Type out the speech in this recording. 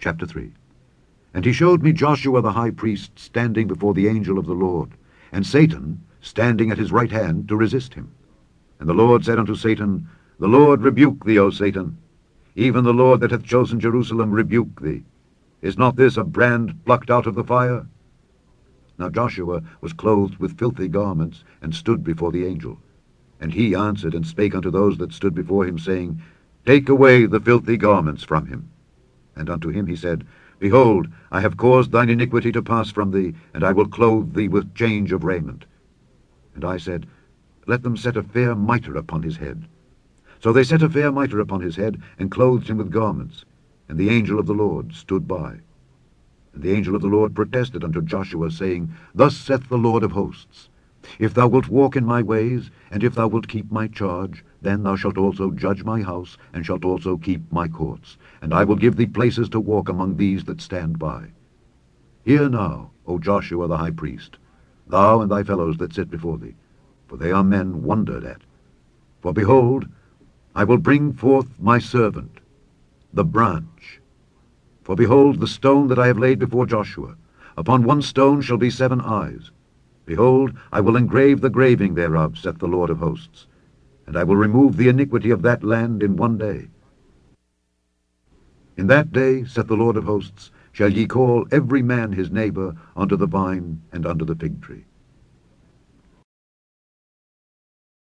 Chapter 3. And he showed me Joshua the high priest standing before the angel of the Lord, and Satan standing at his right hand to resist him. And the Lord said unto Satan, The Lord rebuke thee, O Satan. Even the Lord that hath chosen Jerusalem rebuke thee. Is not this a brand plucked out of the fire? Now Joshua was clothed with filthy garments, and stood before the angel. And he answered and spake unto those that stood before him, saying, Take away the filthy garments from him. And unto him he said, Behold, I have caused thine iniquity to pass from thee, and I will clothe thee with change of raiment. And I said, Let them set a fair mitre upon his head. So they set a fair mitre upon his head, and clothed him with garments. And the angel of the Lord stood by. And the angel of the Lord protested unto Joshua, saying, Thus saith the Lord of hosts, If thou wilt walk in my ways, and if thou wilt keep my charge, then thou shalt also judge my house, and shalt also keep my courts. And I will give thee places to walk among these that stand by. Hear now, O Joshua the high priest, thou and thy fellows that sit before thee, for they are men wondered at. For behold, I will bring forth my servant, the branch. For behold, the stone that I have laid before Joshua, upon one stone shall be 7 eyes. Behold, I will engrave the graving thereof, saith the Lord of hosts, and I will remove the iniquity of that land in one day. In that day, saith the Lord of hosts, shall ye call every man his neighbor unto the vine and unto the fig tree.